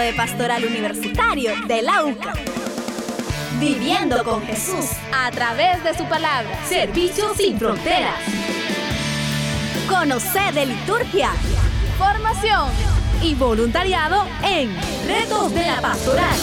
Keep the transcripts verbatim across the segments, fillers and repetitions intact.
de Pastoral Universitario de la U C A. Viviendo con Jesús a través de su palabra. Servicios sin fronteras. Conocer de liturgia, formación y voluntariado en Retos de la Pastoral.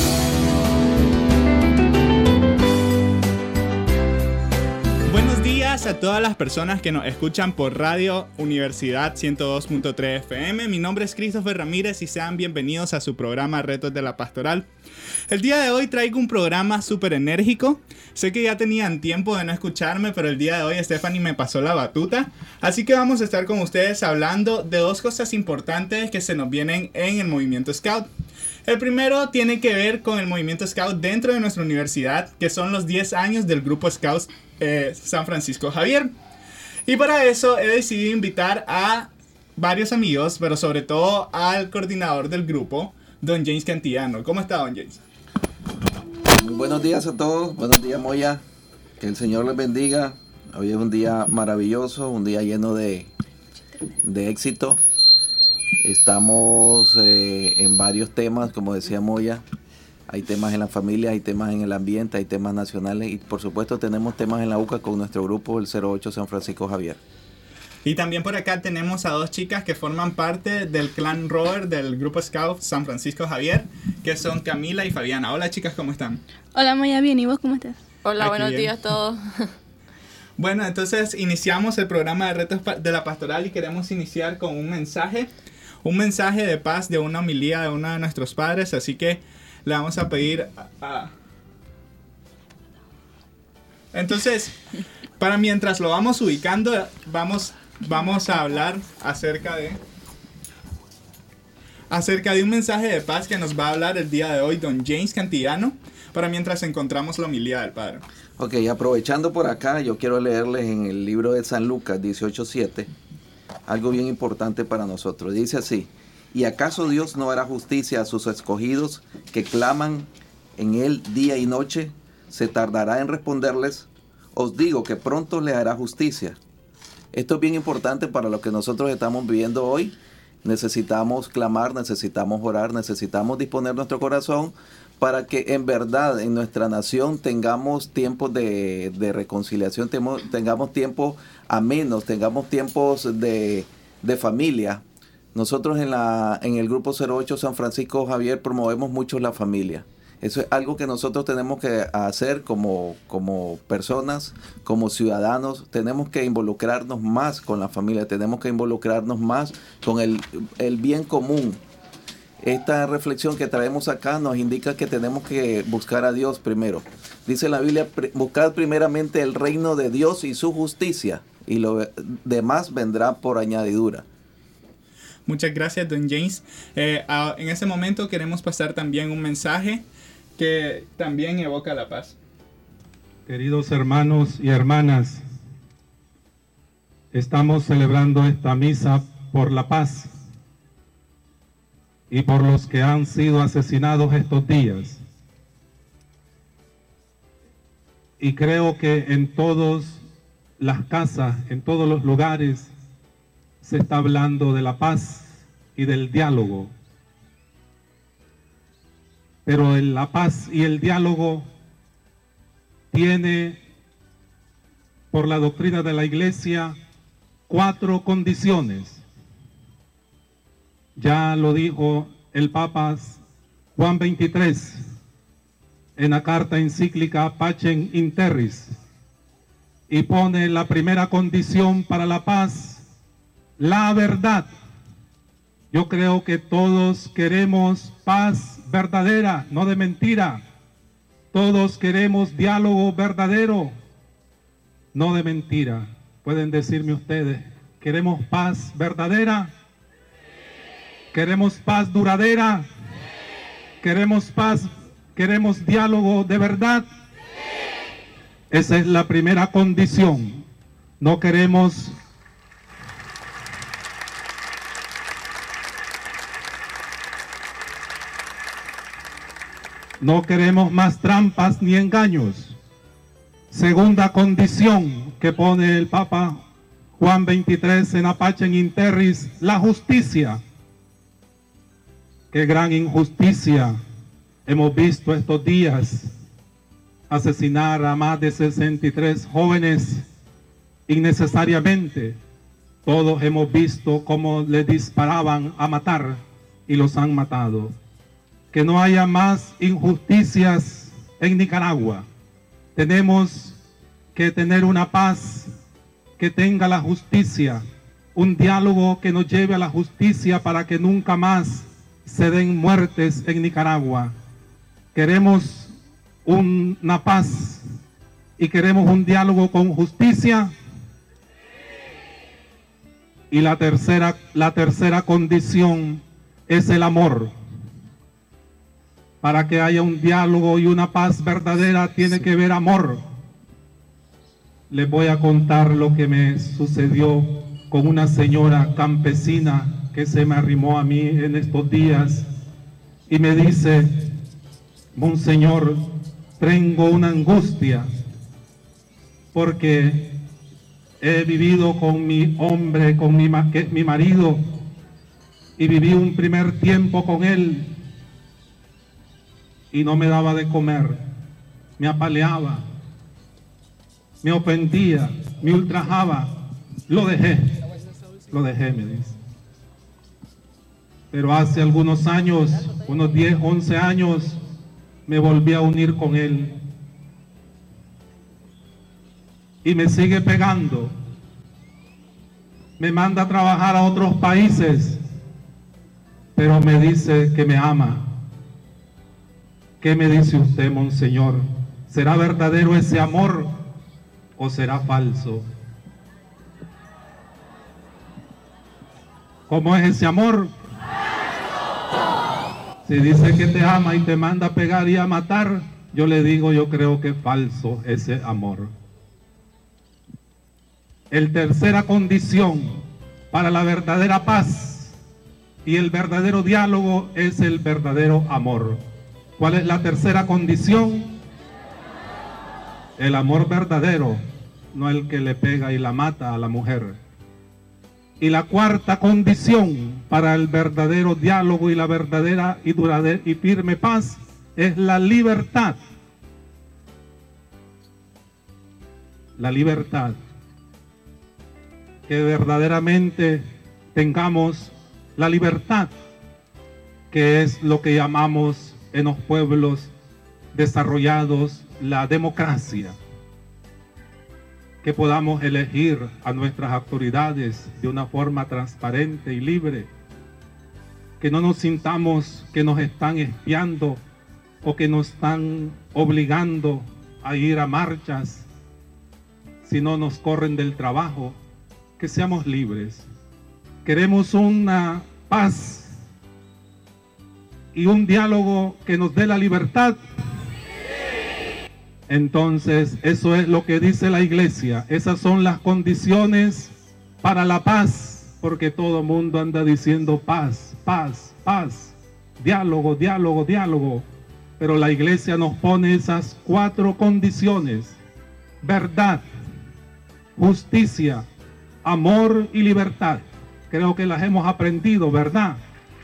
Buenos días a todas las personas que nos escuchan por Radio Universidad ciento dos punto tres F M. Mi nombre es Christopher Ramírez y sean bienvenidos a su programa Retos de la Pastoral. El día de hoy traigo un programa súper enérgico. Sé que ya tenían tiempo de no escucharme, pero el día de hoy Stephanie me pasó la batuta. Así que vamos a estar con ustedes hablando de dos cosas importantes que se nos vienen en el movimiento Scout. El primero tiene que ver con el movimiento Scout dentro de nuestra universidad, que son los diez años del grupo Scouts eh, San Francisco Javier. Y para eso he decidido invitar a varios amigos, pero sobre todo al coordinador del grupo, don James Cantillano. ¿Cómo está, don James? Buenos días a todos, buenos días, Moya. Que el Señor les bendiga. Hoy es un día maravilloso, un día lleno de, de éxito. Estamos eh, en varios temas, como decía Moya. Hay temas en la familia, hay temas en el ambiente, hay temas nacionales y por supuesto tenemos temas en la U C A con nuestro grupo, el cero ocho San Francisco Javier. Y también por acá tenemos a dos chicas que forman parte del clan Rover del grupo Scout San Francisco Javier, que son Camila y Fabiana. Hola chicas, ¿cómo están? Hola Moya, bien, ¿y vos cómo estás? Hola, Aquí buenos bien. días a todos. Bueno, entonces iniciamos el programa de Retos de la Pastoral y queremos iniciar con un mensaje, un mensaje de paz de una homilía de uno de nuestros padres, así que le vamos a pedir a... a... Entonces, para mientras lo vamos ubicando, vamos... Vamos a hablar acerca de acerca de un mensaje de paz que nos va a hablar el día de hoy don James Cantillano, para mientras encontramos la homilía del Padre. Ok, aprovechando por acá, yo quiero leerles en el libro de San Lucas dieciocho siete algo bien importante para nosotros. Dice así: ¿y acaso Dios no hará justicia a sus escogidos que claman en él día y noche? ¿Se tardará en responderles? Os digo que pronto le hará justicia. Esto es bien importante para lo que nosotros estamos viviendo hoy. Necesitamos clamar, necesitamos orar, necesitamos disponer nuestro corazón para que en verdad en nuestra nación tengamos tiempos de, de reconciliación, tengamos, tengamos tiempos amenos, tengamos tiempos de, de familia. Nosotros en, la, en el grupo cero ocho San Francisco Javier promovemos mucho la familia. Eso es algo que nosotros tenemos que hacer como, como personas, como ciudadanos. Tenemos que involucrarnos más con la familia, tenemos que involucrarnos más con el, el bien común. Esta reflexión que traemos acá nos indica que tenemos que buscar a Dios primero. Dice la Biblia, buscad primeramente el reino de Dios y su justicia, y lo demás vendrá por añadidura. Muchas gracias, don James. Eh, a, en ese momento queremos pasar también un mensaje que también evoca la paz. Queridos hermanos y hermanas, estamos celebrando esta misa por la paz y por los que han sido asesinados estos días. Y creo que en todas las casas, en todos los lugares, se está hablando de la paz y del diálogo. Pero la paz y el diálogo tiene, por la doctrina de la Iglesia, cuatro condiciones. Ya lo dijo el Papa Juan veintitrés en la carta encíclica Pacem in Terris, y pone la primera condición para la paz, la verdad. Yo creo que todos queremos paz verdadera, no de mentira. Todos queremos diálogo verdadero, no de mentira. Pueden decirme ustedes, ¿queremos paz verdadera? ¿Queremos paz duradera? ¿Queremos paz? ¿Queremos diálogo de verdad? Esa es la primera condición. No queremos No queremos más trampas ni engaños. Segunda condición que pone el Papa Juan veintitrés en Pacem in Terris, la justicia. qué gran injusticia hemos visto estos días, asesinar a más de sesenta y tres jóvenes innecesariamente. Todos hemos visto cómo les disparaban a matar y los han matado. Que no haya más injusticias en Nicaragua. Tenemos que tener una paz que tenga la justicia, un diálogo que nos lleve a la justicia para que nunca más se den muertes en Nicaragua. Queremos una paz y queremos un diálogo con justicia. Y la tercera, la tercera condición es el amor. Para que haya un diálogo y una paz verdadera tiene que haber amor. Les voy a contar lo que me sucedió con una señora campesina que se me arrimó a mí en estos días y me dice: Monseñor, tengo una angustia porque he vivido con mi hombre, con mi, que es mi marido, y viví un primer tiempo con él y no me daba de comer, me apaleaba, me ofendía, me ultrajaba. Lo dejé, lo dejé, me dice. Pero hace algunos años, unos diez, once años, me volví a unir con él. Y me sigue pegando. Me manda a trabajar a otros países, pero me dice que me ama. ¿Qué me dice usted, Monseñor? ¿Será verdadero ese amor o será falso? ¿Cómo es ese amor? Si dice que te ama y te manda a pegar y a matar, yo le digo, yo creo que es falso ese amor. El tercera condición para la verdadera paz y el verdadero diálogo es el verdadero amor. ¿Cuál es la tercera condición? El amor verdadero, no el que le pega y la mata a la mujer. Y la cuarta condición para el verdadero diálogo y la verdadera y duradera y firme paz es la libertad. La libertad. Que verdaderamente tengamos la libertad, que es lo que llamamos en los pueblos desarrollados la democracia. Que podamos elegir a nuestras autoridades de una forma transparente y libre. Que no nos sintamos que nos están espiando o que nos están obligando a ir a marchas, si no nos corren del trabajo. Que seamos libres. Queremos una paz y un diálogo que nos dé la libertad. Entonces, eso es lo que dice la iglesia. Esas son las condiciones para la paz, porque todo el mundo anda diciendo paz, paz, paz, diálogo, diálogo, diálogo. Pero la iglesia nos pone esas cuatro condiciones: verdad, justicia, amor y libertad. Creo que las hemos aprendido, ¿verdad?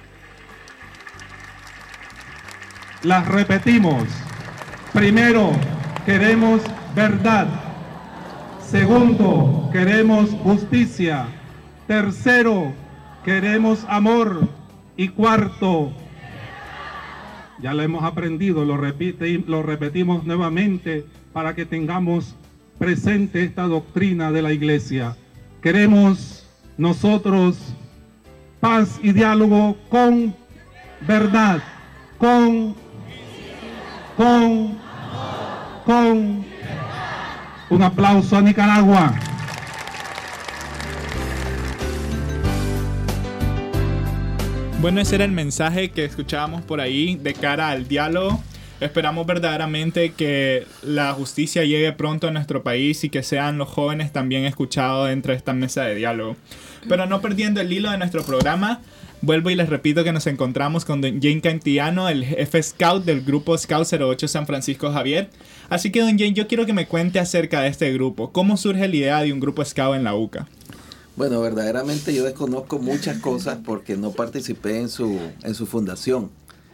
Las repetimos. Primero, queremos verdad. Segundo, queremos justicia. Tercero, queremos amor. Y cuarto, ya lo hemos aprendido, lo, repite, lo repetimos nuevamente para que tengamos presente esta doctrina de la iglesia. Queremos nosotros paz y diálogo con verdad, con, con, con. Un aplauso a Nicaragua. Bueno, ese era el mensaje que escuchábamos por ahí de cara al diálogo. Esperamos verdaderamente que la justicia llegue pronto a nuestro país y que sean los jóvenes también escuchados dentro de esta mesa de diálogo. Pero no perdiendo el hilo de nuestro programa, vuelvo y les repito que nos encontramos con don Jane Cantillano, el jefe Scout del grupo Scout cero ocho San Francisco Javier. Así que, don Jane, yo quiero que me cuente acerca de este grupo. ¿Cómo surge la idea de un grupo Scout en la U C A? Bueno, verdaderamente yo desconozco muchas cosas porque no participé en su, en su fundación.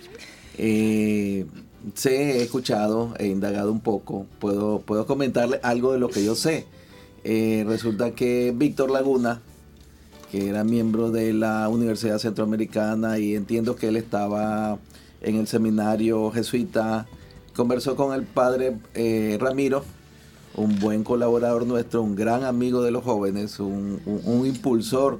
Eh, sé, he escuchado, he indagado un poco, puedo, puedo comentarle algo de lo que yo sé. Eh, resulta que Víctor Laguna, que era miembro de la Universidad Centroamericana, y entiendo que él estaba en el seminario jesuita, conversó con el padre eh, Ramiro, un buen colaborador nuestro, un gran amigo de los jóvenes, un, un, un impulsor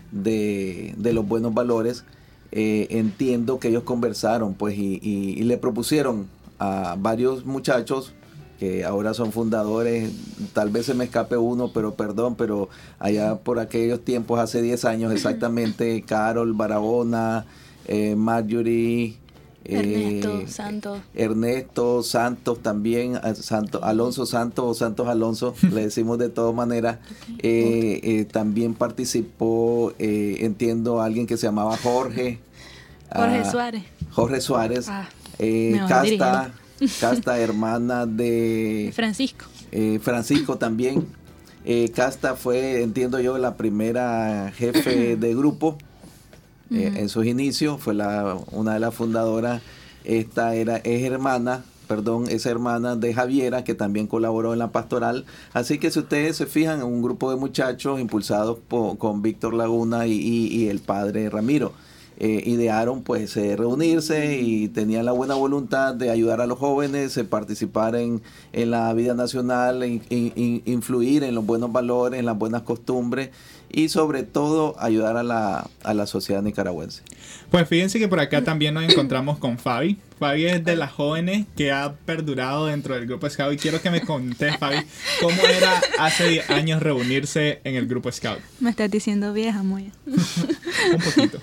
de, de los buenos valores. Eh, entiendo que ellos conversaron pues y, y, y le propusieron a varios muchachos que ahora son fundadores, tal vez se me escape uno, pero perdón, pero allá por aquellos tiempos, hace diez años exactamente, Carol Barahona, eh, Marjorie, Ernesto eh, Santos. Ernesto Santos también, Santos, Alonso Santos o Santos Alonso, le decimos de todas maneras. Eh, eh, también participó, eh, entiendo, alguien que se llamaba Jorge. Jorge ah, Suárez. Jorge Suárez. Ah, eh, me vas Casta, Casta, hermana de Francisco. eh, Francisco también. Eh, Casta fue, entiendo yo, la primera jefe de grupo. Eh, Ujú. En sus inicios fue la, una de las fundadoras. Esta era es hermana, perdón, es hermana de Javiera, que también colaboró en la pastoral. Así que si ustedes se fijan, un grupo de muchachos impulsados por, con Víctor Laguna y, y, y el padre Ramiro, eh, idearon pues eh, reunirse y tenían la buena voluntad de ayudar a los jóvenes, eh, participar en, en la vida nacional, in, in, influir en los buenos valores, en las buenas costumbres, y sobre todo ayudar a la, a la sociedad nicaragüense. Pues fíjense que por acá también nos encontramos con Fabi. Fabi es de las jóvenes que ha perdurado dentro del grupo Scout. Y quiero que me contes, Fabi, cómo era hace diez años reunirse en el grupo Scout. Me estás diciendo vieja, Moya. Un poquito.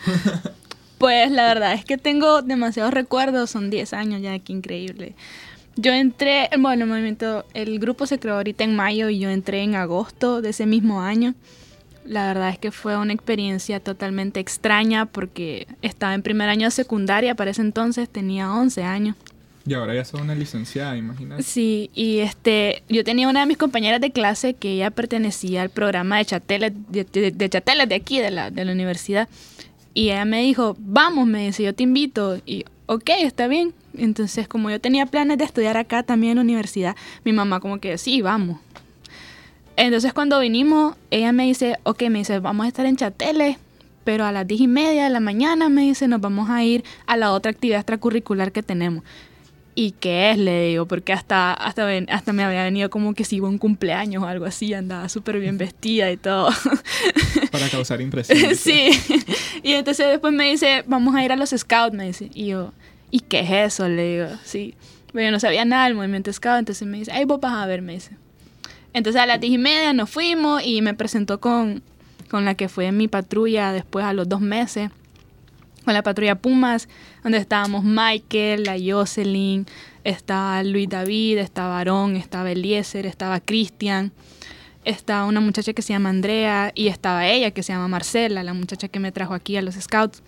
Pues la verdad es que tengo demasiados recuerdos, son diez años ya, qué increíble. Yo entré, bueno, el movimiento, el grupo se creó ahorita en mayo y yo entré en agosto de ese mismo año. La verdad es que fue una experiencia totalmente extraña porque estaba en primer año de secundaria, para ese entonces tenía once años. Y ahora ya soy una licenciada, imagínate. Sí, y este, yo tenía una de mis compañeras de clase que ella pertenecía al programa de chateles de, de, de, chateles de aquí, de la, de la universidad. Y ella me dijo, vamos, me dice, yo te invito. Y ok, está bien. Entonces, como yo tenía planes de estudiar acá también en la universidad, mi mamá como que, sí, vamos. Entonces, cuando vinimos, ella me dice, ok, me dice, vamos a estar en Chateles, pero a las diez y media de la mañana, me dice, nos vamos a ir a la otra actividad extracurricular que tenemos. ¿Y qué es? Le digo, porque hasta, hasta, hasta me había venido como que si iba a un cumpleaños o algo así, andaba súper bien vestida y todo. Para causar impresión. Sí. Y entonces después me dice, vamos a ir a los Scouts, me dice. Y yo, ¿y qué es eso? Le digo, sí. Pero yo no sabía nada del movimiento Scout, entonces me dice, ay, vos vas a ver, me dice. Entonces a las diez y media nos fuimos y me presentó con, con la que fue mi patrulla después a los dos meses. Con la patrulla Pumas, donde estábamos Michael, la Jocelyn, estaba Luis David, estaba Aarón, estaba Eliezer, estaba Cristian, estaba una muchacha que se llama Andrea y estaba ella que se llama Marcela, la muchacha que me trajo aquí a los Scouts.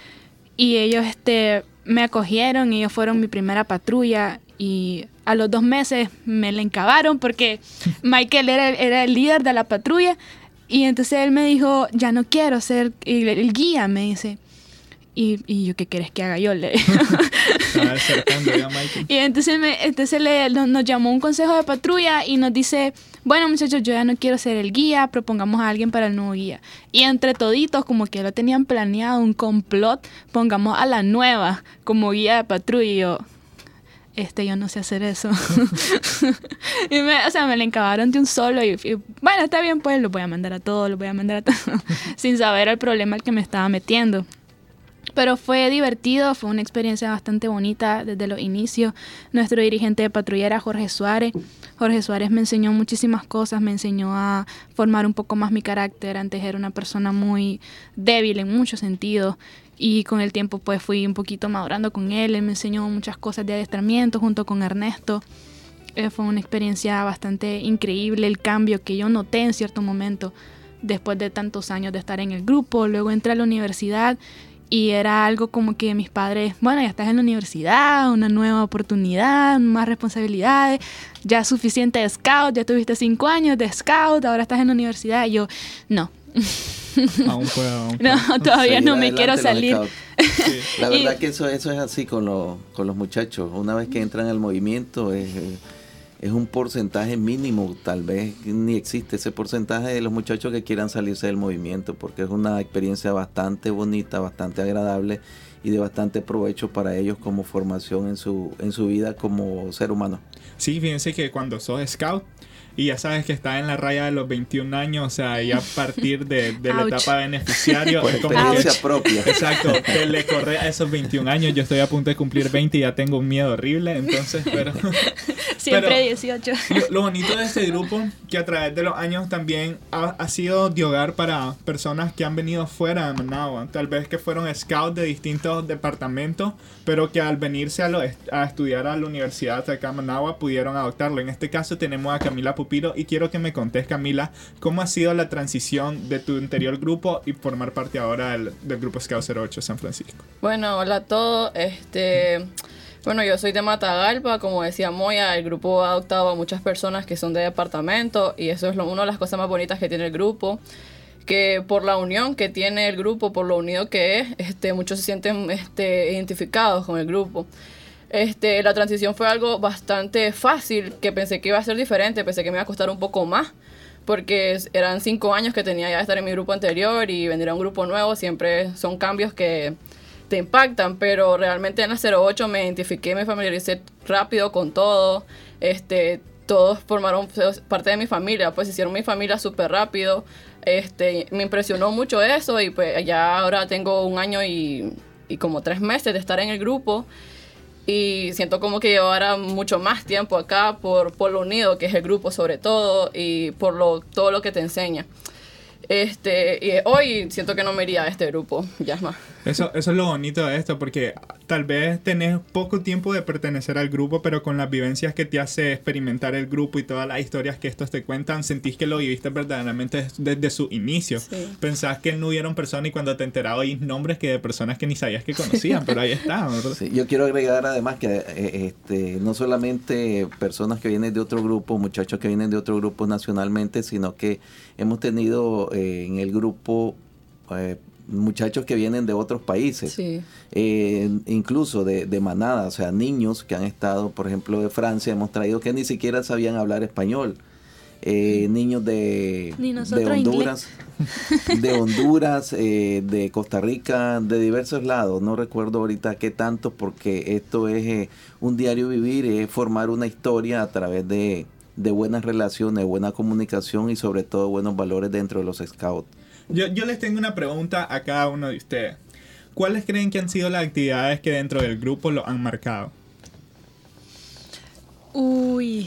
Y ellos este, me acogieron, ellos fueron mi primera patrulla y a los dos meses me la encabaron porque Michael era, era el líder de la patrulla y entonces él me dijo, ya no quiero ser el, el guía, me dice. Y, y yo, ¿qué quieres que haga yo? Le Estaba acercando ya a Michael. Y entonces, me, entonces le, nos, nos llamó un consejo de patrulla y nos dice, bueno muchachos, yo ya no quiero ser el guía, propongamos a alguien para el nuevo guía. Y entre toditos, como que lo tenían planeado, un complot, pongamos a la nueva como guía de patrulla. Y yo, este, yo no sé hacer eso. Y me, o sea, me la encabaron de un solo y, y bueno, está bien, pues lo voy a mandar a todos, lo voy a mandar a todos, sin saber el problema al que me estaba metiendo. Pero fue divertido, fue una experiencia bastante bonita desde los inicios. Nuestro dirigente de patrulla era Jorge Suárez. Jorge Suárez me enseñó muchísimas cosas, me enseñó a formar un poco más mi carácter. Antes era una persona muy débil en muchos sentidos y con el tiempo pues fui un poquito madurando con él. Él me enseñó muchas cosas de adiestramiento junto con Ernesto. Eh, fue una experiencia bastante increíble, el cambio que yo noté en cierto momento después de tantos años de estar en el grupo. Luego entré a la universidad y era algo como que mis padres, bueno, ya estás en la universidad, una nueva oportunidad, más responsabilidades, ya suficiente de scout, ya tuviste cinco años de scout, ahora estás en la universidad. Y yo, no, Aún puedo. Aún No, puedo. todavía Seguir no me adelante quiero los salir. scouts. Sí. La Y- verdad que eso, eso es así con, los con los muchachos. Una vez que entran al movimiento es, es un porcentaje mínimo, tal vez ni existe ese porcentaje de los muchachos que quieran salirse del movimiento, porque es una experiencia bastante bonita, bastante agradable y de bastante provecho para ellos como formación en su, en su vida como ser humano. Sí, fíjense que cuando sos scout y ya sabes que estás en la raya de los veintiún años, o sea, ya a partir de, de la Ouch. etapa de beneficiario, Por es como que, experiencia propia. exacto, que le corre a esos veintiún años. Yo estoy a punto de cumplir veinte y ya tengo un miedo horrible, entonces, pero... Siempre pero- dieciocho. Lo, lo bonito de este grupo, que a través de los años también ha, ha sido de hogar para personas que han venido fuera de Managua, tal vez que fueron scouts de distintos departamentos, pero que al venirse a, lo, a estudiar a la universidad acá en Managua pudieron adoptarlo. En este caso tenemos a Camila Pupiro y quiero que me contes, Camila, cómo ha sido la transición de tu anterior grupo y formar parte ahora del, del grupo Scout cero ocho San Francisco. Bueno, hola a todos. Este, bueno, yo soy de Matagalpa, como decía Moya, el grupo ha adoptado a muchas personas que son de departamento y eso es lo, una de las cosas más bonitas que tiene el grupo, que por la unión que tiene el grupo, por lo unido que es, este, muchos se sienten este, identificados con el grupo. Este, la transición fue algo bastante fácil, que pensé que iba a ser diferente, pensé que me iba a costar un poco más, porque eran cinco años que tenía ya de estar en mi grupo anterior y venir a un grupo nuevo, siempre son cambios que te impactan, pero realmente en la cero ocho me identifiqué, me familiaricé rápido con todo, este, todos formaron parte de mi familia, pues hicieron mi familia súper rápido, este, me impresionó mucho eso y pues ya ahora tengo un año y, y como tres meses de estar en el grupo y siento como que llevara mucho más tiempo acá por, por lo unido que es el grupo sobre todo y por lo, todo lo que te enseña. Este, y hoy siento que no me iría a este grupo, ya es más. Eso, eso es lo bonito de esto, porque tal vez tenés poco tiempo de pertenecer al grupo, pero con las vivencias que te hace experimentar el grupo y todas las historias que estos te cuentan, sentís que lo viviste verdaderamente desde su inicio. Sí. Pensás que no hubieron personas y cuando te enterabas oís nombres que de personas que ni sabías que conocían, pero ahí está, ¿verdad? Sí, yo quiero agregar además que eh, este, no solamente personas que vienen de otro grupo, muchachos que vienen de otro grupo nacionalmente, sino que hemos tenido eh, en el grupo eh, muchachos que vienen de otros países, Sí. eh, incluso de, de manada, o sea, niños que han estado, por ejemplo, de Francia, hemos traído que ni siquiera sabían hablar español. Eh, niños de, Ni de nosotros Honduras, de Honduras, eh, de Costa Rica, de diversos lados. No recuerdo ahorita qué tanto, porque esto es eh, un diario vivir, es formar una historia a través de, de buenas relaciones, buena comunicación y sobre todo buenos valores dentro de los scouts. Yo, yo les tengo una pregunta a cada uno de ustedes. ¿Cuáles creen que han sido las actividades que dentro del grupo lo han marcado? Uy.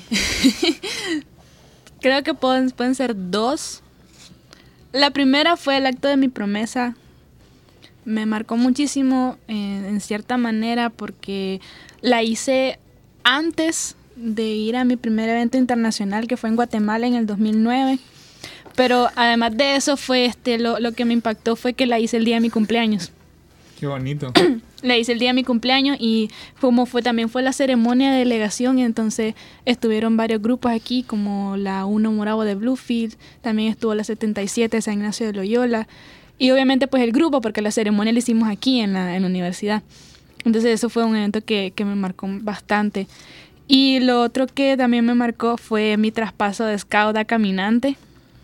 Creo que pueden, pueden ser dos. La primera fue el acto de mi promesa. Me marcó muchísimo eh, en cierta manera porque la hice antes de ir a mi primer evento internacional que fue en Guatemala en el dos mil nueve. Pero además de eso fue este lo, lo que me impactó fue que la hice el día de mi cumpleaños. Qué bonito. La hice el día de mi cumpleaños y como fue también fue la ceremonia de delegación y entonces estuvieron varios grupos aquí como la uno Moravo de Bluefield, también estuvo la setenta y siete de San Ignacio de Loyola y obviamente pues el grupo porque la ceremonia la hicimos aquí en la, en la universidad. Entonces eso fue un evento que, que me marcó bastante. Y lo otro que también me marcó fue mi traspaso de scout a caminante.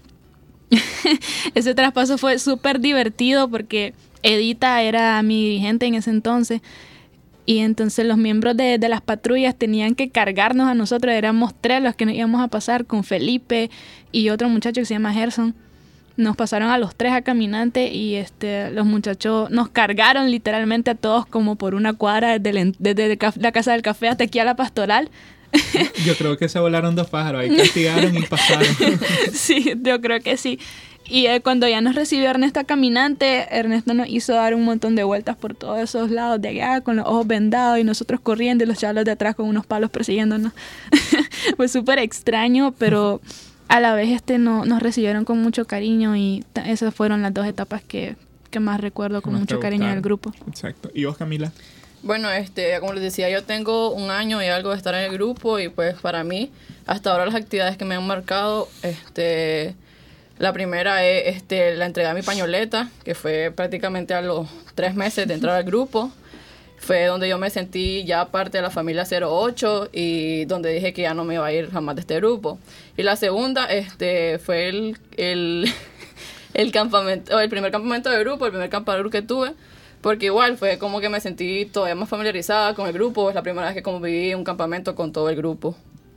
Ese traspaso fue súper divertido porque Edita era mi dirigente en ese entonces y entonces los miembros de, de las patrullas tenían que cargarnos a nosotros, éramos tres los que nos íbamos a pasar con Felipe y otro muchacho que se llama Gerson. Nos pasaron a los tres a caminante y este los muchachos nos cargaron literalmente a todos como por una cuadra desde, el, desde la casa del café hasta aquí a la pastoral. Yo creo que se volaron dos pájaros, ahí castigaron y pasaron. Sí, yo creo que sí. Y eh, cuando ya nos recibió Ernesto a caminante, Ernesto nos hizo dar un montón de vueltas por todos esos lados de allá, con los ojos vendados y nosotros corriendo y los chavos de atrás con unos palos persiguiéndonos. Fue súper extraño, pero a la vez este no, nos recibieron con mucho cariño y t- esas fueron las dos etapas que, que más recuerdo con Más te mucho cariño gustaron. del grupo. Exacto. ¿Y vos, Camila? Bueno, este, como les decía, yo tengo un año y algo de estar en el grupo y pues para mí, hasta ahora las actividades que me han marcado, este, La primera es este, la entrega de mi pañoleta, que fue prácticamente a los tres meses de entrar al grupo. Fue donde yo me sentí ya parte de la familia cero ocho y donde dije que ya no me iba a ir jamás de este grupo. Y la segunda este, fue el, el, el, campamento, el primer campamento de grupo, el primer campamento que tuve, porque igual fue como que me sentí todavía más familiarizada con el grupo. Es la primera vez que conviví un campamento con todo el grupo.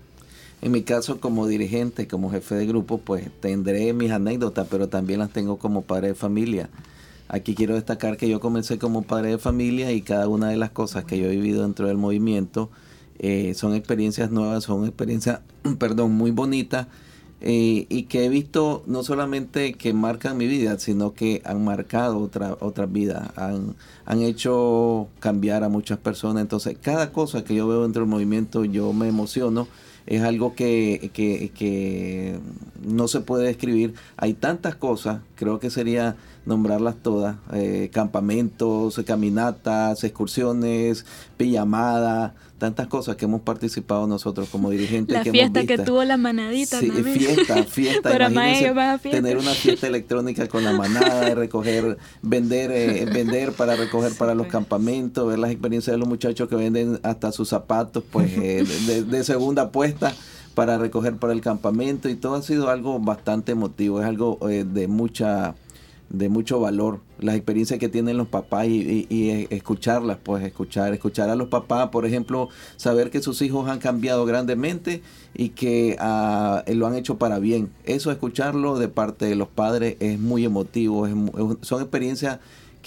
En mi caso, como dirigente, como jefe de grupo, pues tendré mis anécdotas, pero también las tengo como padre de familia. Aquí quiero destacar que yo comencé como padre de familia y cada una de las cosas que yo he vivido dentro del movimiento eh, son experiencias nuevas, son experiencias, perdón, muy bonitas eh, y que he visto no solamente que marcan mi vida, sino que han marcado otra, otras vidas, han, han hecho cambiar a muchas personas. Entonces, cada cosa que yo veo dentro del movimiento, yo me emociono. Es algo que, que, que no se puede describir. Hay tantas cosas, creo que sería nombrarlas todas, eh, campamentos, caminatas, excursiones, pijamadas, tantas cosas que hemos participado nosotros como dirigentes. La que fiesta hemos visto. que tuvo la manadita. Sí, también. fiesta, fiesta. Pero Imagínense más fiesta. Tener una fiesta electrónica con la manada, recoger, vender, eh, vender para recoger sí, para los pues. campamentos, ver las experiencias de los muchachos que venden hasta sus zapatos, pues eh, de, de segunda puesta para recoger para el campamento, y todo ha sido algo bastante emotivo, es algo eh, de mucha de mucho valor, las experiencias que tienen los papás y, y, y escucharlas, pues escuchar, escuchar a los papás, por ejemplo, saber que sus hijos han cambiado grandemente y que uh, lo han hecho para bien. Eso, escucharlo de parte de los padres es muy emotivo, es, son experiencias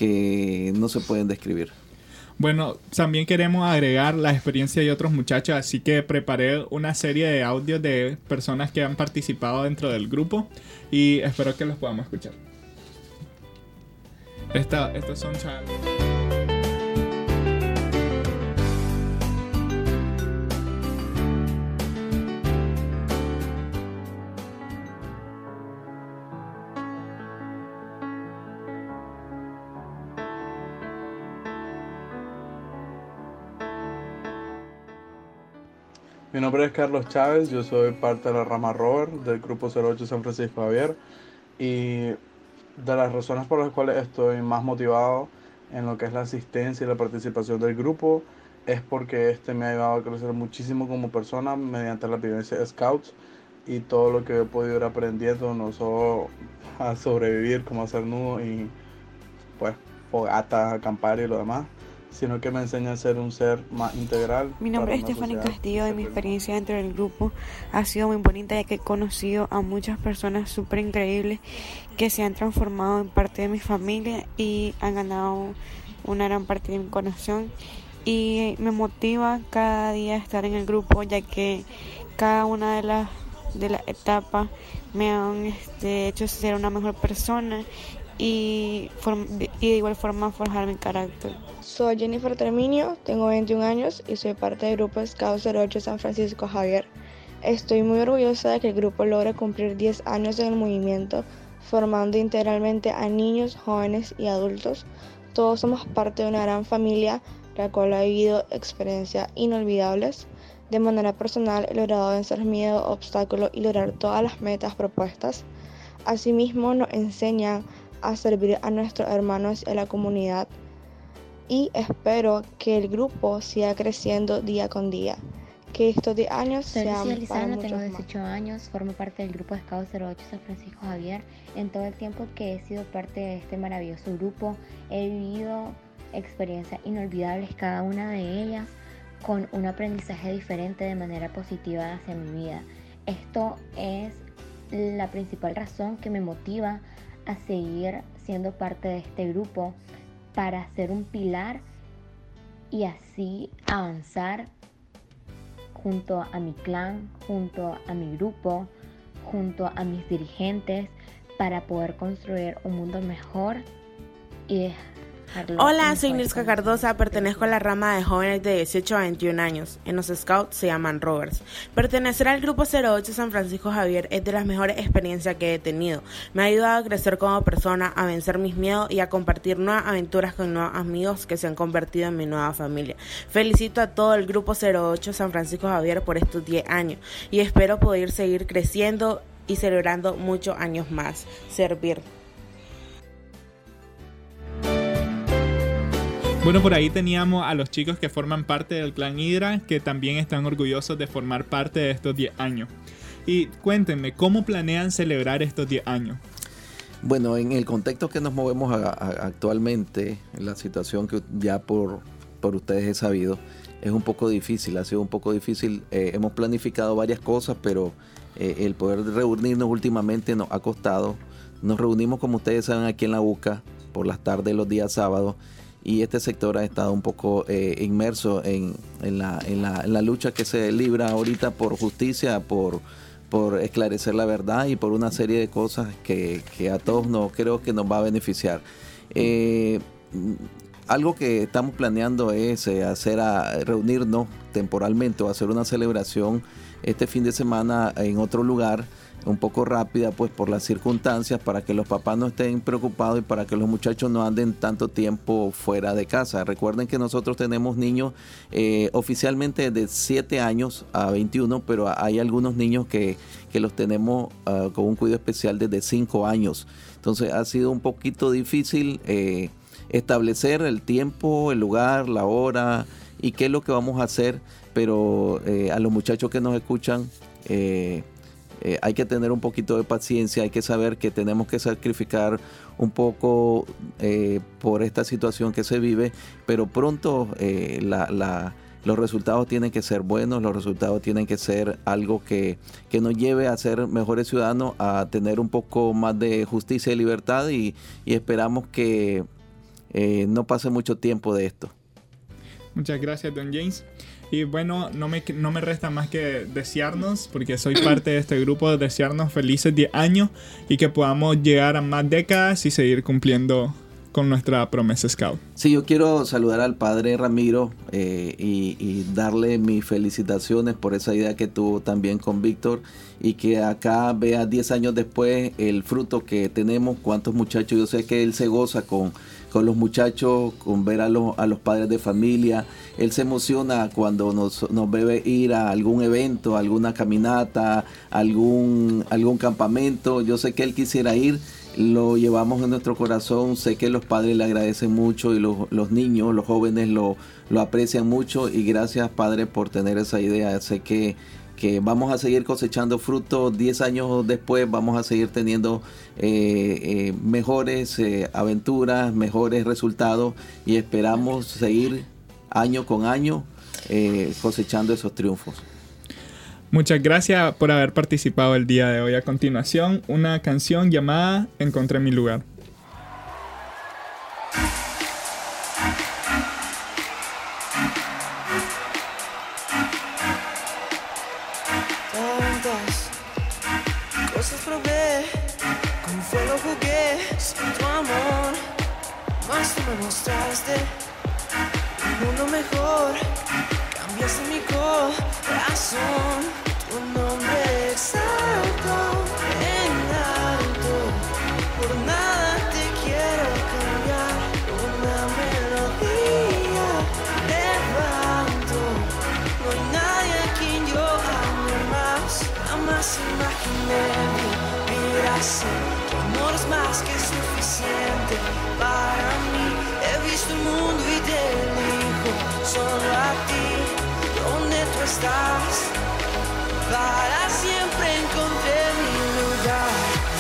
que no se pueden describir. Bueno, también queremos agregar la experiencia de otros muchachos, así que preparé una serie de audios de personas que han participado dentro del grupo y espero que los podamos escuchar. Esta, estos son chavales. Mi nombre es Carlos Chávez, yo soy parte de la rama Rover del grupo cero ocho San Francisco Javier, y de las razones por las cuales estoy más motivado en lo que es la asistencia y la participación del grupo es porque este me ha ayudado a crecer muchísimo como persona mediante la vivencia de Scouts y todo lo que he podido ir aprendiendo, no solo a sobrevivir, como hacer nudo y pues fogatas, acampar y lo demás, sino que me enseña a ser un ser más integral. Mi nombre es Stephanie Castillo y mi experiencia dentro del grupo ha sido muy bonita, ya que he conocido a muchas personas súper increíbles que se han transformado en parte de mi familia y han ganado una gran parte de mi corazón, y me motiva cada día a estar en el grupo, ya que cada una de las de las etapas me han este, hecho ser una mejor persona y, form- y de igual forma forjar mi carácter. Soy Jennifer Terminio, tengo veintiún años y soy parte del grupo Scout cero ocho San Francisco Javier. Estoy muy orgullosa de que el grupo logre cumplir diez años en el movimiento, formando integralmente a niños, jóvenes y adultos. Todos somos parte de una gran familia, la cual ha vivido experiencias inolvidables. De manera personal, he logrado vencer miedo, obstáculos y lograr todas las metas propuestas. Asimismo, nos enseñan a servir a nuestros hermanos en la comunidad, y espero que el grupo siga creciendo día con día. Que estos diez años Soy sean Lucía para Lizano, muchos tengo más. dieciocho años, formo parte del grupo Scout cero ocho San Francisco Javier. En todo el tiempo que he sido parte de este maravilloso grupo, he vivido experiencias inolvidables, cada una de ellas con un aprendizaje diferente de manera positiva hacia mi vida. Esto es la principal razón que me motiva a seguir siendo parte de este grupo, para ser un pilar y así avanzar junto a mi clan, junto a mi grupo, junto a mis dirigentes, para poder construir un mundo mejor y dejarlo. Hola, soy Nilska Cardosa, pertenezco a la rama de jóvenes de dieciocho a veintiún años. En los Scouts se llaman Rovers. Pertenecer al grupo cero ocho San Francisco Javier es de las mejores experiencias que he tenido. Me ha ayudado a crecer como persona, a vencer mis miedos y a compartir nuevas aventuras con nuevos amigos que se han convertido en mi nueva familia. Felicito a todo el grupo cero ocho San Francisco Javier por estos diez años y espero poder seguir creciendo y celebrando muchos años más. Servir. Bueno, por ahí teníamos a los chicos que forman parte del Clan Hydra, que también están orgullosos de formar parte de estos diez años. Y cuéntenme, ¿cómo planean celebrar estos diez años? Bueno, en el contexto que nos movemos a, a, actualmente, en la situación que ya por, por ustedes he sabido, es un poco difícil, ha sido un poco difícil. Eh, hemos planificado varias cosas, pero eh, el poder reunirnos últimamente nos ha costado. Nos reunimos, como ustedes saben, aquí en la UCA por las tardes los días sábados. Y este sector ha estado un poco eh, inmerso en, en, la, en, la, en la lucha que se libra ahorita por justicia, por, por esclarecer la verdad y por una serie de cosas que, que a todos no, creo que nos va a beneficiar. Eh, algo que estamos planeando es eh, hacer a, reunirnos temporalmente o hacer una celebración este fin de semana en otro lugar, un poco rápida pues por las circunstancias, para que los papás no estén preocupados y para que los muchachos no anden tanto tiempo fuera de casa. Recuerden que nosotros tenemos niños eh, oficialmente de siete años a veintiuno, pero hay algunos niños que, que los tenemos uh, con un cuidado especial desde cinco años. Entonces ha sido un poquito difícil eh, establecer el tiempo, el lugar, la hora y qué es lo que vamos a hacer, pero eh, a los muchachos que nos escuchan, eh, Eh, hay que tener un poquito de paciencia, hay que saber que tenemos que sacrificar un poco eh, por esta situación que se vive, pero pronto eh, la, la, los resultados tienen que ser buenos, los resultados tienen que ser algo que, que nos lleve a ser mejores ciudadanos, a tener un poco más de justicia y libertad, y, y esperamos que eh, no pase mucho tiempo de esto. Muchas gracias, don James. Y bueno, no me, no me resta más que desearnos, porque soy parte de este grupo, desearnos felices diez años y que podamos llegar a más décadas y seguir cumpliendo con nuestra promesa Scout. Sí, yo quiero saludar al padre Ramiro eh, y, y darle mis felicitaciones por esa idea que tuvo también con Víctor, y que acá vea diez años después el fruto que tenemos, cuántos muchachos. Yo sé que él se goza con, con los muchachos, con ver a los, a los padres de familia. Él se emociona cuando nos, nos ve ir a algún evento, alguna caminata, algún, algún campamento. Yo sé que él quisiera ir, lo llevamos en nuestro corazón. Sé que los padres le agradecen mucho y los, los niños, los jóvenes lo, lo aprecian mucho, y gracias, padre, por tener esa idea. Sé que que vamos a seguir cosechando frutos diez años después, vamos a seguir teniendo eh, eh, mejores eh, aventuras, mejores resultados, y esperamos seguir año con año eh, cosechando esos triunfos. Muchas gracias por haber participado el día de hoy. A continuación, una canción llamada Encontré mi lugar. Cosas probé, con fuego jugué, sin tu amor, más tú me mostraste un mundo mejor, cambiaste mi corazón, tu nombre exalto en alto, por nada te quiero cambiar, una melodía levanto, no hay nadie a quien yo ame más, jamás imaginé vivir así, tu amor es más que suficiente para mí, he visto el mundo y te elijo solo a ti, donde tú estás, para siempre encontré mi lugar,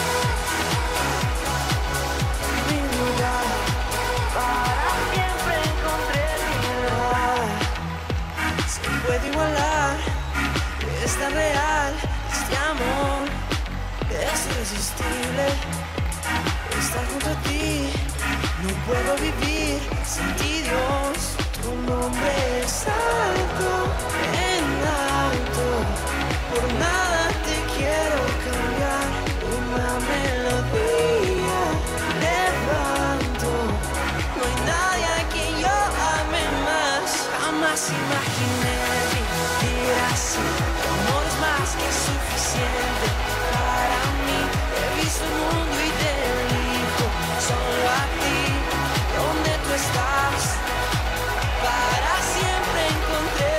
mi lugar, para siempre encontré mi lugar, se puede igualar, es tan real, este amor es irresistible, estar junto a ti, no puedo vivir sin ti, Dios, tu nombre es alto, en alto, por nada te quiero cambiar, una melodía levanto, no hay nadie a quien yo ame más, jamás imaginé vivir así, tu amor es más que suficiente para mí, he visto el mundo y te elijo solo a ti, donde tú estás, para siempre encontré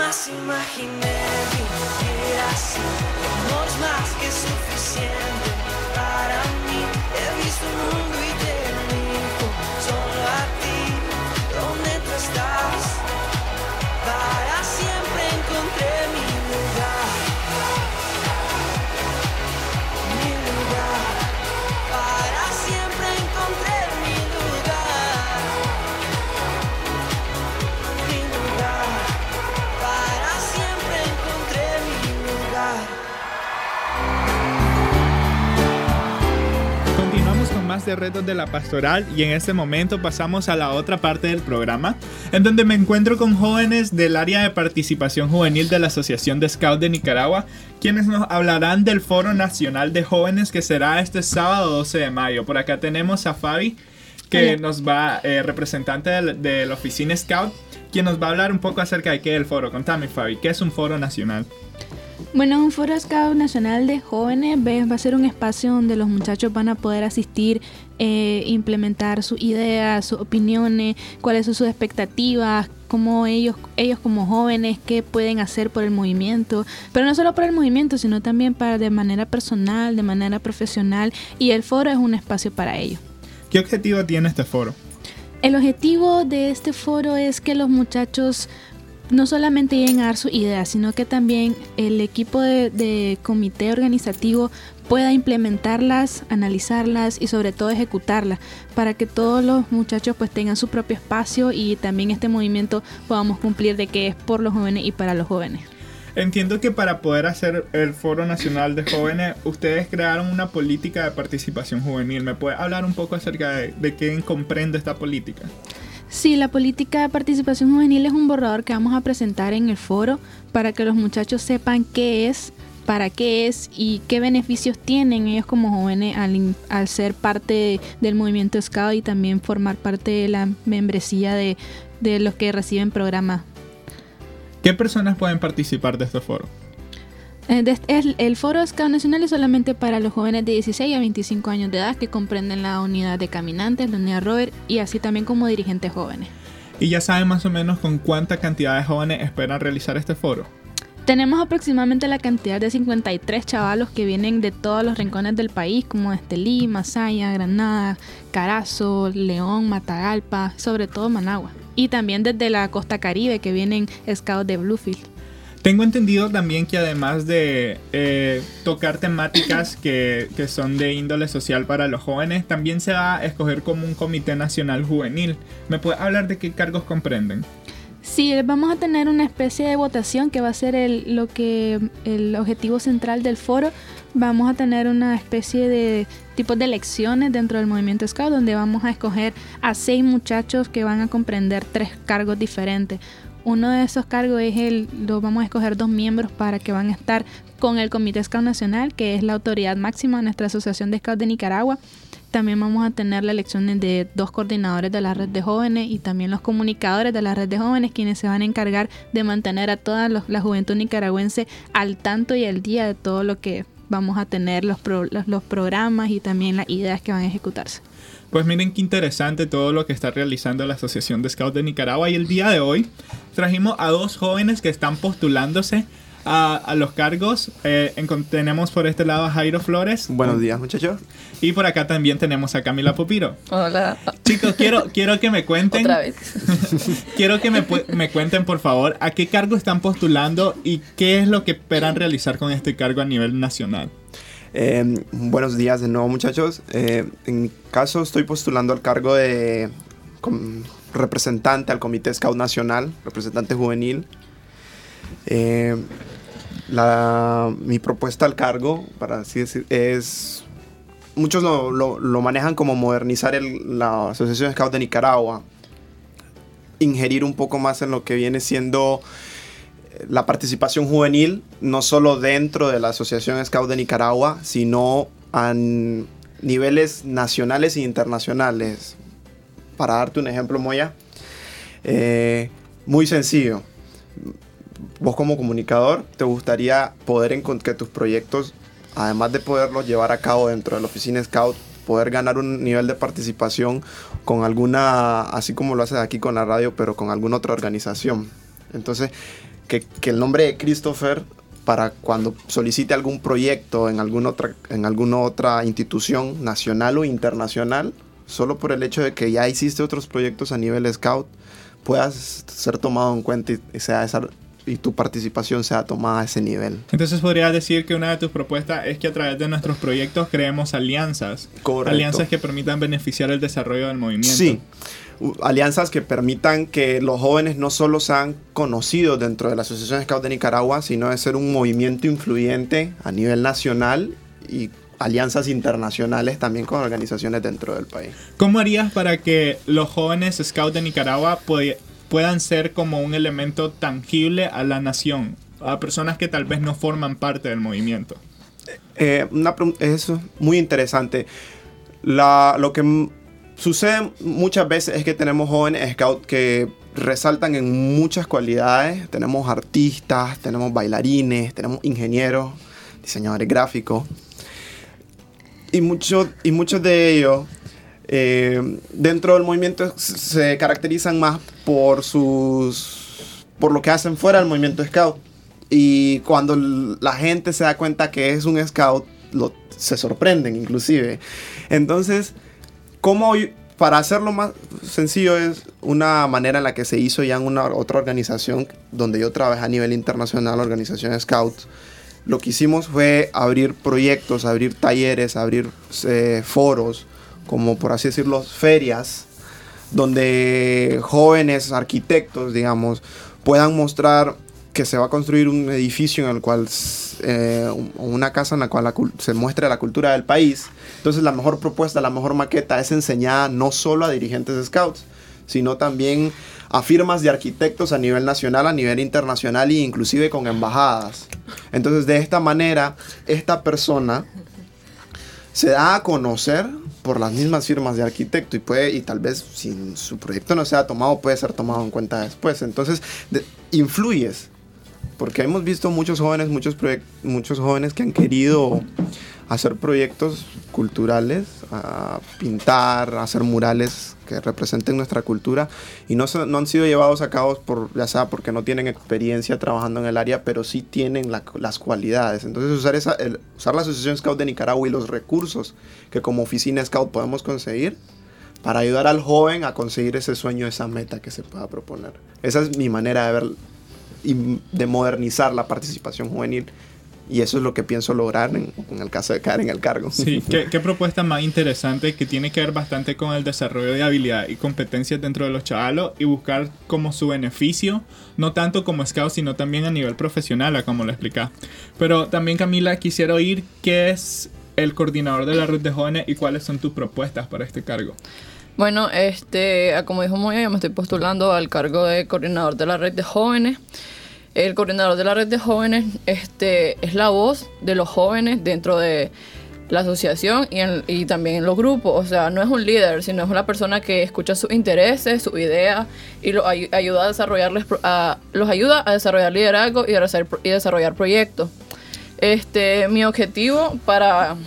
jamás imaginé vivir así. No es más que suficiente para mí. He visto un mundo y te elijo solo a ti. ¿Dónde tú estás? Para siempre encontré mi lugar. Mi lugar. Para siempre encontré mi lugar. Mi lugar. Para siempre encontré mi lugar. Continuamos con más de Retos de la Pastoral y en este momento pasamos a la otra parte del programa, en donde me encuentro con jóvenes del área de participación juvenil de la Asociación de Scouts de Nicaragua, quienes nos hablarán del Foro Nacional de Jóvenes que será este sábado doce de mayo. Por acá tenemos a Fabi, que Hola. nos va, eh, representante de, la- de la oficina Scout, quien nos va a hablar un poco acerca de qué es el foro. Contame, Fabi, ¿qué es un foro nacional? Bueno, un Foro Scout Nacional de Jóvenes ve- va a ser un espacio donde los muchachos van a poder asistir, eh, implementar sus ideas, sus opiniones, cuáles son sus expectativas, cómo ellos, ellos como jóvenes, qué pueden hacer por el movimiento, pero no solo por el movimiento, sino también para de manera personal, de manera profesional, y el foro es un espacio para ello. ¿Qué objetivo tiene este foro? El objetivo de este foro es que los muchachos no solamente lleguen a dar sus ideas, sino que también el equipo de, de comité organizativo pueda implementarlas, analizarlas y sobre todo ejecutarlas para que todos los muchachos pues tengan su propio espacio y también este movimiento podamos cumplir de que es por los jóvenes y para los jóvenes. Entiendo que para poder hacer el Foro Nacional de Jóvenes, ustedes crearon una política de participación juvenil. ¿Me puede hablar un poco acerca de, de qué comprende esta política? Sí, la política de participación juvenil es un borrador que vamos a presentar en el foro para que los muchachos sepan qué es, para qué es y qué beneficios tienen ellos como jóvenes al, in- al ser parte del movimiento Scout y también formar parte de la membresía de, de los que reciben programas. ¿Qué personas pueden participar de este foro? Eh, de- el, el foro Scout Nacional es solamente para los jóvenes de dieciséis a veinticinco años de edad que comprenden la unidad de caminantes, la unidad rover y así también como dirigentes jóvenes. ¿Y ya saben más o menos con cuánta cantidad de jóvenes esperan realizar este foro? Tenemos aproximadamente la cantidad de cincuenta y tres chavalos que vienen de todos los rincones del país, como Estelí, Masaya, Granada, Carazo, León, Matagalpa, sobre todo Managua. Y también desde la costa caribe que vienen scouts de Bluefield. Tengo entendido también que además de eh, tocar temáticas que, que son de índole social para los jóvenes, también se va a escoger como un comité nacional juvenil. ¿Me puedes hablar de qué cargos comprenden? Sí, vamos a tener una especie de votación que va a ser el, lo que, el objetivo central del foro. Vamos a tener una especie de tipos de elecciones dentro del movimiento Scout donde vamos a escoger a seis muchachos que van a comprender tres cargos diferentes. Uno de esos cargos es el, lo vamos a escoger dos miembros para que van a estar con el Comité Scout Nacional, que es la autoridad máxima de nuestra Asociación de Scouts de Nicaragua. También vamos a tener la elección de dos coordinadores de la red de jóvenes y también los comunicadores de la red de jóvenes, quienes se van a encargar de mantener a toda los, la juventud nicaragüense al tanto y al día de todo lo que vamos a tener, los, pro, los, los programas y también las ideas que van a ejecutarse. Pues miren qué interesante todo lo que está realizando la Asociación de Scouts de Nicaragua, y el día de hoy trajimos a dos jóvenes que están postulándose a, a los cargos. Eh, encon- tenemos por este lado a Jairo Flores. Buenos días, muchachos. Y por acá también tenemos a Camila Popiro. Hola. Chicos, quiero, quiero que me cuenten. Otra vez. Quiero que me, pu- me cuenten, por favor, a qué cargo están postulando y qué es lo que esperan realizar con este cargo a nivel nacional. Eh, buenos días de nuevo, muchachos. Eh, en mi caso estoy postulando al cargo de com- representante al Comité Scout Nacional, representante juvenil. Eh, la, mi propuesta al cargo, para así decir, es... Muchos lo, lo, lo manejan como modernizar el, la Asociación Scout de Nicaragua, ingerir un poco más en lo que viene siendo la participación juvenil, no solo dentro de la Asociación Scout de Nicaragua, sino a niveles nacionales e internacionales. Para darte un ejemplo, Moya, eh, muy sencillo. Vos como comunicador, ¿te gustaría poder encontrar que tus proyectos, además de poderlos llevar a cabo dentro de la oficina Scout, poder ganar un nivel de participación con alguna, así como lo haces aquí con la radio, pero con alguna otra organización? Entonces, que, que el nombre de Christopher, para cuando solicite algún proyecto en alguna otra, en alguna otra institución nacional o internacional, solo por el hecho de que ya hiciste otros proyectos a nivel Scout, puedas ser tomado en cuenta y, y sea esa, y tu participación sea tomada a ese nivel. Entonces podrías decir que una de tus propuestas es que a través de nuestros proyectos creemos alianzas. Correcto. Alianzas que permitan beneficiar el desarrollo del movimiento. Sí, alianzas que permitan que los jóvenes no solo sean conocidos dentro de la Asociación Scout de Nicaragua, sino de ser un movimiento influyente a nivel nacional y alianzas internacionales también con organizaciones dentro del país. ¿Cómo harías para que los jóvenes Scout de Nicaragua pu- puedan ser como un elemento tangible a la nación, a personas que tal vez no forman parte del movimiento? Eh, una pregunta, eso muy interesante. La, lo que m- sucede muchas veces es que tenemos jóvenes Scout que resaltan en muchas cualidades. Tenemos artistas, tenemos bailarines, tenemos ingenieros, diseñadores gráficos. Y, mucho, y muchos de ellos eh, dentro del movimiento se caracterizan más por sus por lo que hacen fuera del movimiento Scout. Y cuando la gente se da cuenta que es un Scout, lo, se sorprenden inclusive. Entonces, ¿cómo, para hacerlo más sencillo, es una manera en la que se hizo ya en una otra organización donde yo trabajé a nivel internacional, organización Scouts? Lo que hicimos fue abrir proyectos, abrir talleres, abrir eh, foros, como por así decirlo, ferias, donde jóvenes arquitectos, digamos, puedan mostrar que se va a construir un edificio en el cual, eh, una casa en la cual la, se muestre la cultura del país. Entonces la mejor propuesta, la mejor maqueta es enseñada no solo a dirigentes Scouts, sino también a firmas de arquitectos a nivel nacional, a nivel internacional e inclusive con embajadas. Entonces, de esta manera, esta persona se da a conocer por las mismas firmas de arquitecto y puede, y tal vez si su proyecto no sea tomado, puede ser tomado en cuenta después. Entonces, de, influyes, porque hemos visto muchos jóvenes, muchos, proyect, muchos jóvenes que han querido hacer proyectos culturales, a pintar, a hacer murales que representen nuestra cultura y no, se, no han sido llevados a cabo por, ya sea porque no tienen experiencia trabajando en el área, pero sí tienen la, las cualidades. Entonces usar, esa, el, usar la Asociación Scout de Nicaragua y los recursos que como oficina Scout podemos conseguir para ayudar al joven a conseguir ese sueño, esa meta que se pueda proponer. Esa es mi manera de ver y de modernizar la participación juvenil. Y eso es lo que pienso lograr en, en el caso de caer en el cargo. Sí, ¿qué, qué propuesta más interesante que tiene que ver bastante con el desarrollo de habilidad y competencias dentro de los chavalos y buscar como su beneficio, no tanto como scout, sino también a nivel profesional, como lo explicaba. Pero también, Camila, quisiera oír qué es el coordinador de la red de jóvenes y cuáles son tus propuestas para este cargo. Bueno, este, como dijo Moya, yo me estoy postulando al cargo de coordinador de la red de jóvenes. El coordinador de la red de jóvenes este, es la voz de los jóvenes dentro de la asociación y, en, y también en los grupos. O sea, no es un líder, sino es una persona que escucha sus intereses, sus ideas y los ay, ayuda a desarrollarles, a, los ayuda a desarrollar liderazgo y a, y a desarrollar proyectos. Este, mi objetivo para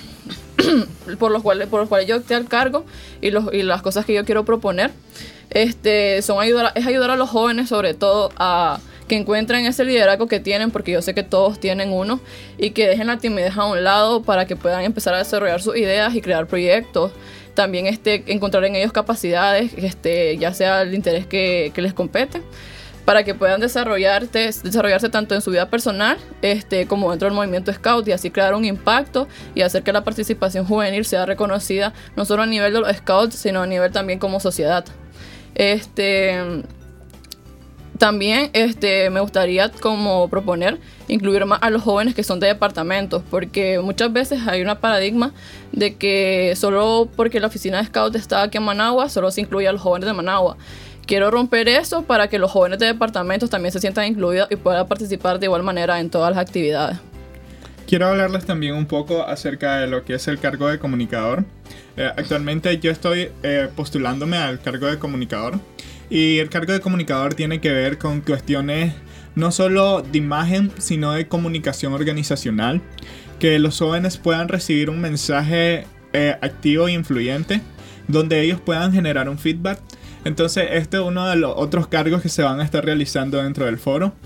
por los cuales por los cuales yo opté al cargo y, los, y las cosas que yo quiero proponer este, son ayudar, es ayudar a los jóvenes sobre todo a que encuentren ese liderazgo que tienen, porque yo sé que todos tienen uno, y que dejen la timidez a un lado para que puedan empezar a desarrollar sus ideas y crear proyectos. También este, encontrar en ellos capacidades, este, ya sea el interés que, que les compete, para que puedan desarrollarse, desarrollarse tanto en su vida personal este, como dentro del movimiento Scout y así crear un impacto y hacer que la participación juvenil sea reconocida no solo a nivel de los Scouts, sino a nivel también como sociedad. Este... También este, me gustaría como proponer incluir más a los jóvenes que son de departamentos, porque muchas veces hay una paradigma de que solo porque la oficina de Scout está aquí en Managua, solo se incluye a los jóvenes de Managua. Quiero romper eso para que los jóvenes de departamentos también se sientan incluidos y puedan participar de igual manera en todas las actividades. Quiero hablarles también un poco acerca de lo que es el cargo de comunicador. Eh, actualmente yo estoy eh, postulándome al cargo de comunicador. Y el cargo de comunicador tiene que ver con cuestiones no solo de imagen, sino de comunicación organizacional. Que los jóvenes puedan recibir un mensaje eh, activo e influyente, donde ellos puedan generar un feedback. Entonces este es uno de los otros cargos que se van a estar realizando dentro del foro.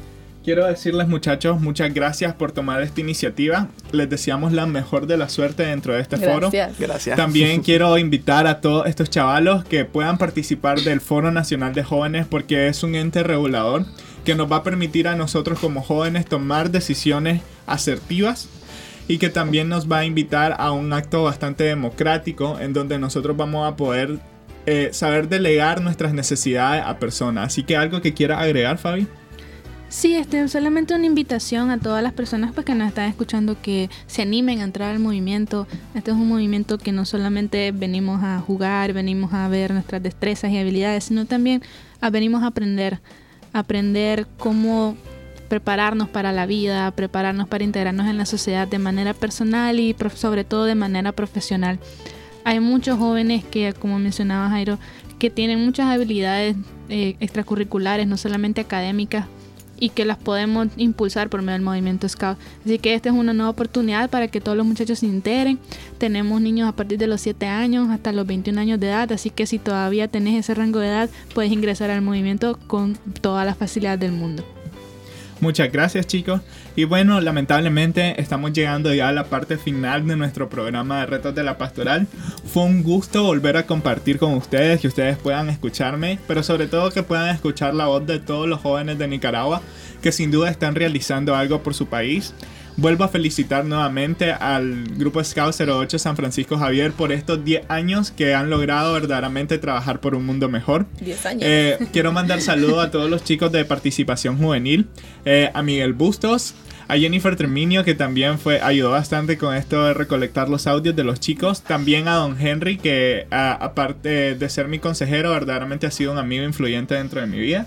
quiero decirles, muchachos, muchas gracias por tomar esta iniciativa. Les deseamos la mejor de la suerte dentro de este foro. Gracias. Gracias. También quiero invitar a todos estos chavalos que puedan participar del Foro Nacional de Jóvenes, porque es un ente regulador que nos va a permitir a nosotros como jóvenes tomar decisiones asertivas, y que también nos va a invitar a un acto bastante democrático en donde nosotros vamos a poder eh, saber delegar nuestras necesidades a personas. Así que, ¿algo que quieras agregar, Fabi? Sí, este, solamente una invitación a todas las personas pues, que nos están escuchando, que se animen a entrar al movimiento. Este es un movimiento que no solamente venimos a jugar, venimos a ver nuestras destrezas y habilidades, sino también a, venimos a aprender, aprender cómo prepararnos para la vida, prepararnos para integrarnos en la sociedad de manera personal y pro- sobre todo de manera profesional. Hay muchos jóvenes que, como mencionaba Jairo, que tienen muchas habilidades eh, extracurriculares, no solamente académicas, y que las podemos impulsar por medio del movimiento Scout. Así que esta es una nueva oportunidad para que todos los muchachos se integren. Tenemos niños a partir de los siete años hasta los veintiún años de edad, así que si todavía tenés ese rango de edad, puedes ingresar al movimiento con toda la facilidad del mundo. Muchas gracias, chicos. Y bueno, lamentablemente estamos llegando ya a la parte final de nuestro programa de Retos de la Pastoral. Fue un gusto volver a compartir con ustedes, que ustedes puedan escucharme, pero sobre todo que puedan escuchar la voz de todos los jóvenes de Nicaragua que sin duda están realizando algo por su país. Vuelvo a felicitar nuevamente al Grupo Scout cero ocho San Francisco Javier por estos diez años que han logrado verdaderamente trabajar por un mundo mejor. diez años. Eh, quiero mandar saludos a todos los chicos de participación juvenil, eh, a Miguel Bustos, a Jennifer Terminio, que también fue, ayudó bastante con esto de recolectar los audios de los chicos. También a don Henry, que a, aparte de ser mi consejero, verdaderamente ha sido un amigo influyente dentro de mi vida.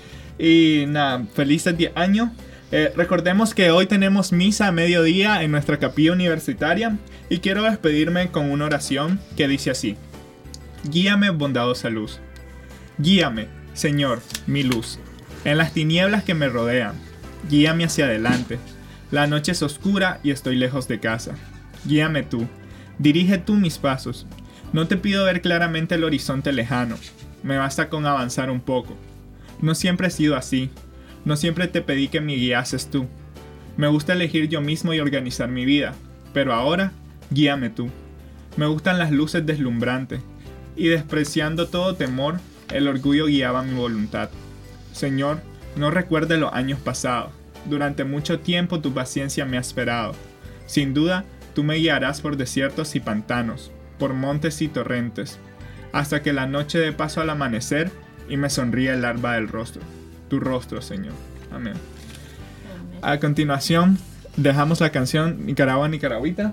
Y nada, felices diez años. Eh, recordemos que hoy tenemos misa a mediodía en nuestra capilla universitaria, y quiero despedirme con una oración que dice así: guíame, bondadosa luz, guíame, Señor, mi luz, en las tinieblas que me rodean, guíame hacia adelante, la noche es oscura y estoy lejos de casa, guíame tú, dirige tú mis pasos, no te pido ver claramente el horizonte lejano, me basta con avanzar un poco, no siempre he sido así. No siempre te pedí que me guiases tú. Me gusta elegir yo mismo y organizar mi vida, pero ahora, guíame tú. Me gustan las luces deslumbrantes, y despreciando todo temor, el orgullo guiaba mi voluntad. Señor, no recuerde los años pasados. Durante mucho tiempo tu paciencia me ha esperado. Sin duda, tú me guiarás por desiertos y pantanos, por montes y torrentes, hasta que la noche dé paso al amanecer y me sonríe el alba del rostro. Tu rostro, Señor. Amén. Amén. A continuación, dejamos la canción Nicaragua, Nicaragüita.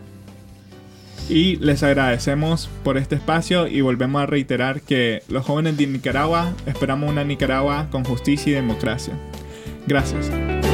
Y les agradecemos por este espacio y volvemos a reiterar que los jóvenes de Nicaragua esperamos una Nicaragua con justicia y democracia. Gracias.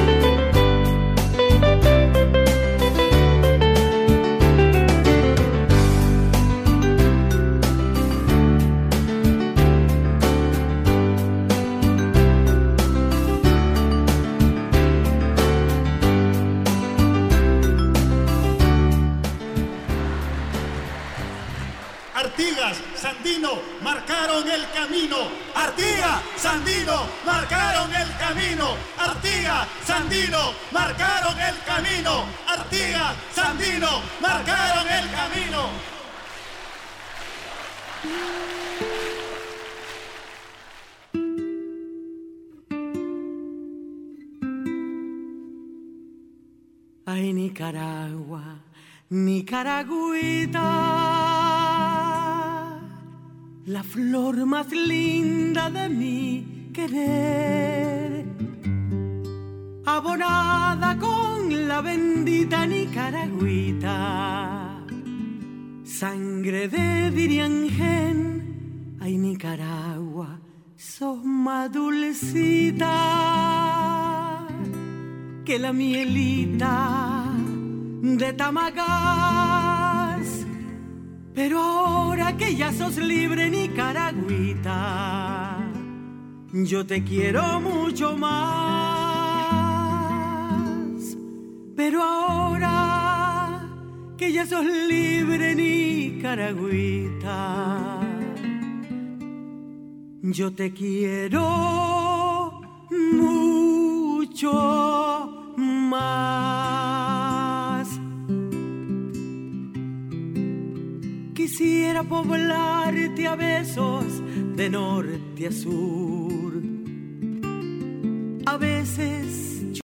Sandino marcaron el camino. Artigas, Sandino marcaron el camino. Artigas, Sandino marcaron el camino. Artigas, Sandino marcaron el camino. Ay, Nicaragua, Nicaragüita, la flor más linda de mi querer, abonada con la bendita Nicaragüita, sangre de Diriangén. Ay, Nicaragua, sos más dulcita que la mielita de Tamagás. Pero ahora que ya sos libre, Nicaragüita, yo te quiero mucho más. Pero ahora que ya sos libre, Nicaragüita, yo te quiero mucho mucho más. Quisiera poblarte a besos de norte a sur. A veces